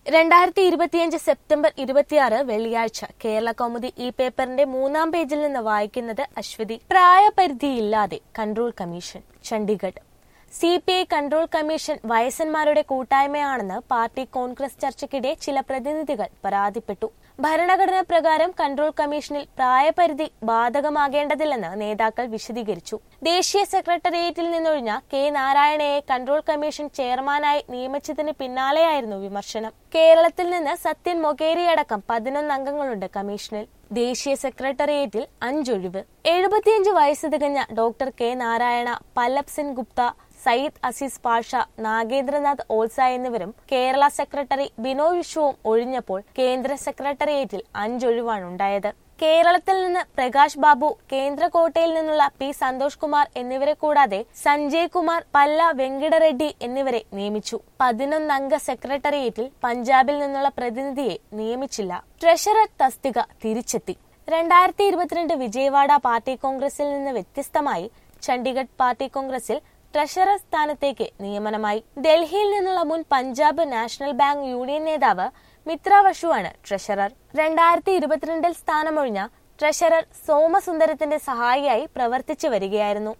2025 September 26 വെള്ളിയാഴ്ച കേരള കൗമുദി ഈ പേപ്പറിന്റെ 3-ാം പേജിൽ നിന്ന് വായിക്കുന്നത് അശ്വതി. പ്രായപരിധിയില്ലാതെ control commission. Chandigarh. CPI control commission വയസ്സന്മാരുടെ കൂട്ടായ്മയാണെന്ന് പാർട്ടി കോൺഗ്രസ് ചർച്ചയ്ക്കിടെ ചില പ്രതിനിധികൾ പരാതിപ്പെട്ടു. ഭരണഘടന പ്രകാരം കൺട്രോൾ കമ്മീഷനിൽ പ്രായപരിധി ബാധകമാകേണ്ടതില്ലെന്ന് നേതാക്കൾ വിശദീകരിച്ചു. ദേശീയ സെക്രട്ടേറിയറ്റിൽ നിന്നൊഴിഞ്ഞ കെ നാരായണയെ കൺട്രോൾ കമ്മീഷൻ ചെയർമാനായി നിയമിച്ചതിന് പിന്നാലെയായിരുന്നു വിമർശനം. കേരളത്തിൽ നിന്ന് സത്യൻ മൊകേരിയടക്കം 11 അംഗങ്ങളുണ്ട് കമ്മീഷനിൽ. ദേശീയ സെക്രട്ടേറിയറ്റിൽ 5 ഒഴിവ്. 75 വയസ്സ് തികഞ്ഞ ഡോക്ടർ കെ നാരായണ, പല്ലബ് സെൻ ഗുപ്ത, സയ്യിദ് അസീസ് പാഷ, നാഗേന്ദ്രനാഥ് ഓൾസ എന്നിവരും കേരള സെക്രട്ടറി ബിനോയ് വിശ്വവും ഒഴിഞ്ഞപ്പോൾ കേന്ദ്ര സെക്രട്ടേറിയറ്റിൽ 5 ഒഴിവാണുണ്ടായത്. കേരളത്തിൽ നിന്ന് പ്രകാശ് ബാബു, കേന്ദ്ര കോട്ടയിൽ നിന്നുള്ള പി സന്തോഷ് കുമാർ എന്നിവരെ കൂടാതെ സഞ്ജയ് കുമാർ, പല്ല വെങ്കിടറെഡ്ഡി എന്നിവരെ നിയമിച്ചു. 11 അംഗ സെക്രട്ടേറിയറ്റിൽ പഞ്ചാബിൽ നിന്നുള്ള പ്രതിനിധിയെ നിയമിച്ചില്ല. ട്രഷറർ തസ്തിക തിരിച്ചെത്തി. 2022 വിജയവാഡ പാർട്ടി കോൺഗ്രസിൽ നിന്ന് വ്യത്യസ്തമായി ചണ്ഡീഗഡ് പാർട്ടി കോൺഗ്രസിൽ ട്രഷറർ സ്ഥാനത്തേക്ക് നിയമനമായി. ഡൽഹിയിൽ നിന്നുള്ള മുൻ പഞ്ചാബ് നാഷണൽ ബാങ്ക് യൂണിയൻ നേതാവ് മിത്ര ബസുവാണ് ട്രഷറർ. 2022 സ്ഥാനമൊഴിഞ്ഞ ട്രഷറർ സോമസുന്ദരത്തിന്റെ സഹായിയായി പ്രവർത്തിച്ചു വരികയായിരുന്നു.